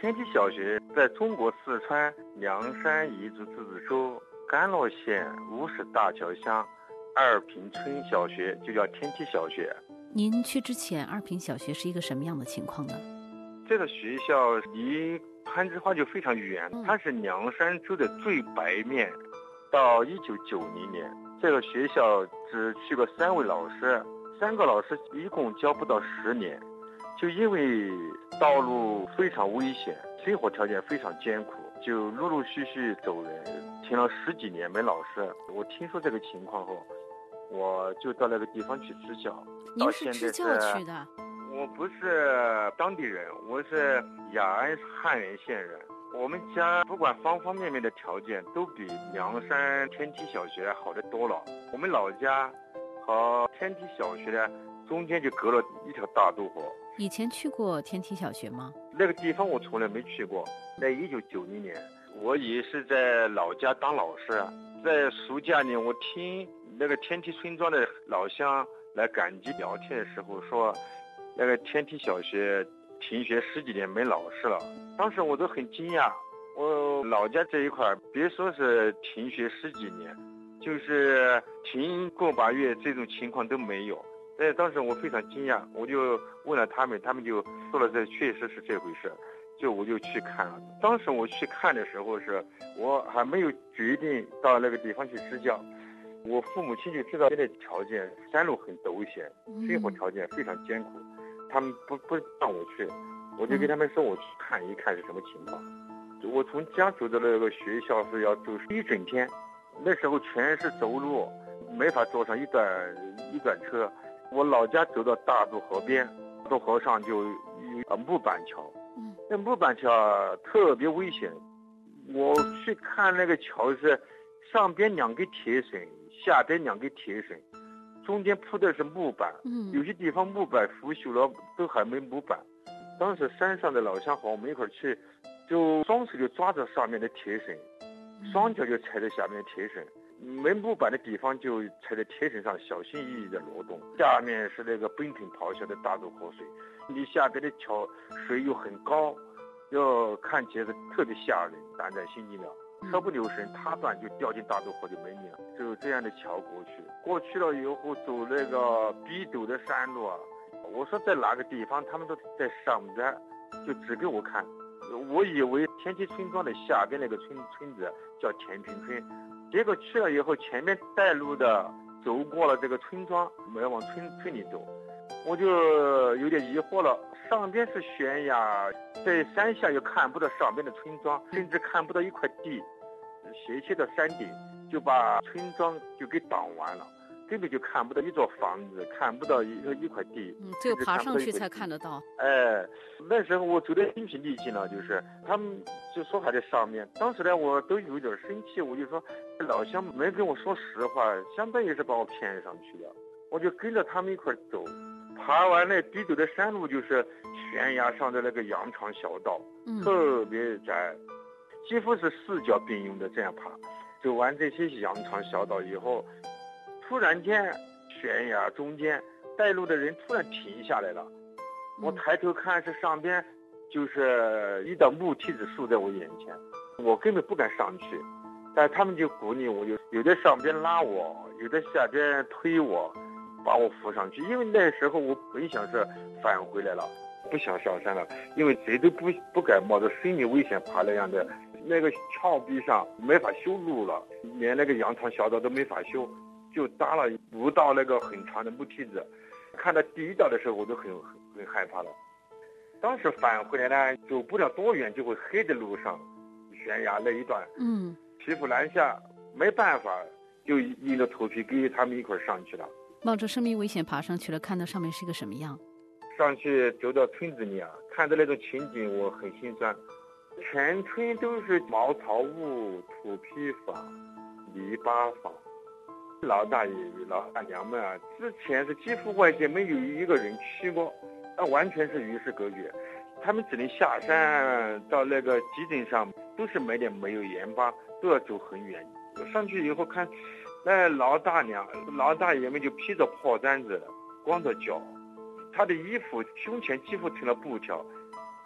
天梯小学在中国四川凉山彝族自治州甘洛县乌石大桥乡二平村小学，就叫天梯小学。 您去之前，二平小学是一个什么样的情况呢？ 这个学校离攀枝花就非常远，它是凉山州的最北面。到1990年，这个学校只去过3位老师，3个老师一共教不到10年。就因为道路非常危险，生活条件非常艰苦，就陆陆续续走人，停了10几年没老师。我听说这个情况后，我就到那个地方去支教。 您是支教去的？ 我不是当地人，我是雅安汉源县人。我们家不管方方面面的条件都比凉山天梯小学好得多了。我们老家和天梯小学的中间就隔了一条大渡河。 以前去过天梯小学吗？ 那个地方我从来没去过。在1990年，我也是在老家当老师，在暑假里，我听那个天梯村庄的老乡来赶集聊天的时候说，那个天梯小学停学10几年没老师了。当时我都很惊讶，我老家这一块别说是停学10几年，就是停个把月这种情况都没有。当时我非常惊讶，我就问了他们，他们就说了这确实是这回事，我就去看了。当时我去看的时候我还没有决定到那个地方去支教，我父母亲就知道现在条件山路很陡险，生活条件非常艰苦，他们不让我去，我就跟他们说我去看一看是什么情况。我从家走到那个学校是要走1整天，那时候全是走路，没法坐上一段车。我老家走到大渡河边，大渡河上就有木板桥，那木板桥特别危险。我去看那个桥是上边2根铁绳，下边2根铁绳，中间铺的是木板，有些地方木板腐朽了，都还没木板。当时山上的老乡和我们一块儿去，就双手就抓着上面的铁绳，双脚就踩在下面的铁绳。没木板的地方就踩在铁绳上，小心翼翼的挪动。下面是那个奔腾咆哮的大渡河水，离下边的桥水又很高，要看起来是特别吓人，胆战心惊了。稍不留神踏断就掉进大渡河就没命了。就这样的桥过去了以后，走那个逼陡的山路啊，我说在哪个地方，他们都在上边，就指给我看。我以为天梯村庄的下边那个村子叫田平村，结果去了以后，前面带路的走过了这个村庄，没有往村里走，我就有点疑惑了。上边是悬崖，在山下又看不到上边的村庄，甚至看不到一块地，斜切的山顶就把村庄就给挡完了，根本就看不到一座房子，看不到一块地， 只有爬上去才看得到。 那时候我走得精疲力尽了，就是他们就说还在上面。当时呢，我都有点生气，我就说老乡没跟我说实话，相当于是把我骗上去的。我就跟着他们一块走，爬完那逼陡的山路，就是悬崖上的那个羊肠小道，特别窄，几乎是4脚并用的这样爬。走完这些羊肠小道以后，突然间悬崖中间带路的人突然停下来了，我抬头看是上边就是一道木梯子竖在我眼前，我根本不敢上去，但他们就鼓励我，有的上边拉我，有的下边推我，把我扶上去。因为那时候我本想是返回来了，不想上山了，因为谁都不敢冒着生命危险爬那样的。那个峭壁上没法修路了，连那个羊肠小道都没法修，就搭了5道那个很长的木梯子。看到第1道的时候，我都很害怕了。当时返回来呢，走不了多远就会黑的路上，悬崖那一段，骑虎难下，没办法，就硬着头皮跟他们一块上去了。 冒着生命危险爬上去了，看到上面是个什么样？ 上去走到村子里啊，看到那种情景，我很心酸。全村都是茅草屋、土坯房、泥巴房。老大爷、老大娘们啊，之前是几乎外界没有一个人去过，那完全是与世隔绝。他们只能下山到那个集镇上，都是买点煤油盐巴，都要走很远。上去以后看，那老大娘、老大爷们就披着破毡子，光着脚，他的衣服胸前几乎成了布条。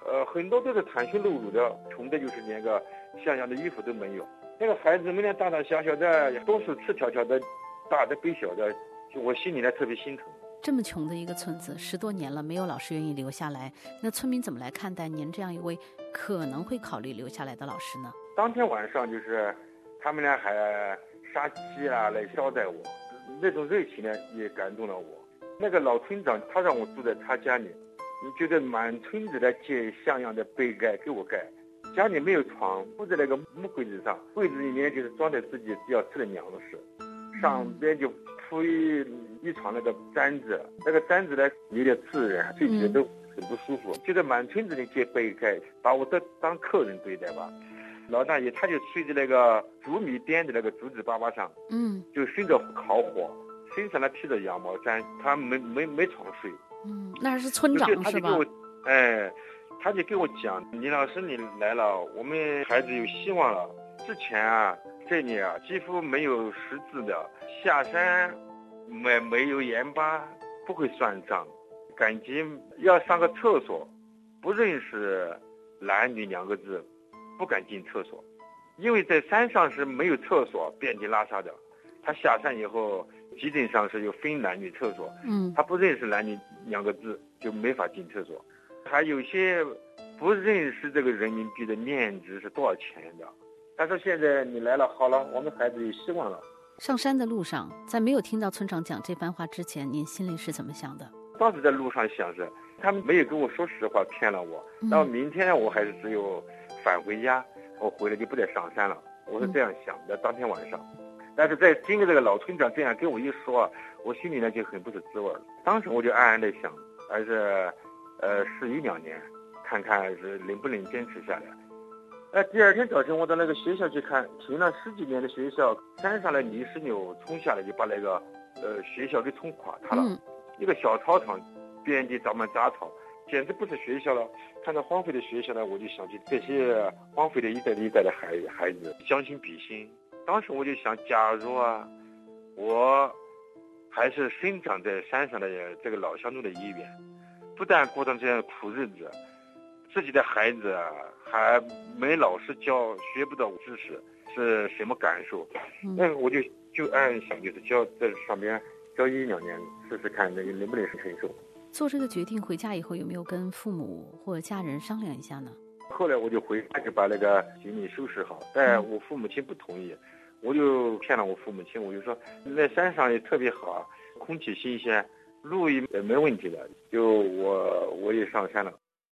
很多都是袒胸露乳的，穷的就是连个像样的衣服都没有。那个孩子们呢，大大小小的都是赤条条的，大的背小的，就我心里呢特别心疼。 这么穷的一个村子，10多年了，没有老师愿意留下来，那村民怎么来看待您这样一位可能会考虑留下来的老师呢？ 当天晚上就是他们呢还杀鸡啊来招待我，那种热情呢也感动了我。那个老村长他让我住在他家里，你觉得满村子的借像样的被盖给我盖，家里没有床，铺在那个木柜子上，柜子里面就是装在自己要吃的粮食，上边就铺一床那个毡子，那个毡子呢有点刺人，睡起来都很不舒服。觉得满村子里借被盖，把我当客人对待吧。老大爷他就睡在那个竹米编的那个竹子粑粑上，就熏着烤火，身上呢披着羊毛毡，他没床睡。 那是村长是吧？ 他就跟我讲，李老师你来了，我们孩子有希望了。之前啊，这里啊几乎没有识字的，下山没有盐巴，不会算账，赶紧要上个厕所，不认识男女2个字，不敢进厕所，因为在山上是没有厕所，遍地拉撒的。他下山以后，基本上是有分男女厕所，他不认识男女2个字，就没法进厕所。还有些不认识这个人民币的面值是多少钱的。他说现在你来了，好了，我们孩子有希望了。 上山的路上，在没有听到村长讲这番话之前，您心里是怎么想的？ 当时在路上想着，他们没有跟我说实话，骗了我。然后明天呢，我还是只有返回家，我回来就不再上山了。我是这样想的，当天晚上。但是在经过这个老村长这样跟我一说，我心里呢就很不是滋味了。当时我就暗暗的想，还是试一2年，看看是能不能坚持下来。第二天早晨我到那个学校去看，停了10几年的学校，山上的泥石流冲下来，就把那个学校给冲垮塌了。一个小操场遍地长满杂草，简直不是学校了。看到荒废的学校呢，我就想起这些荒废的一代一代的孩子，将心比心。当时我就想，假如啊，我还是生长在山上的这个老乡中的一员，不但过上这样苦日子，自己的孩子啊还没老师教，学不到知识，是什么感受？那我就暗暗想，就是教在上边教1-2年，试试看能不能承受。 做这个决定回家以后，有没有跟父母或家人商量一下呢？ 后来我就回家，就把那个行李收拾好，但我父母亲不同意。我就骗了我父母亲，我就说在山上也特别好，空气新鲜，路也没问题的，就我也上山了。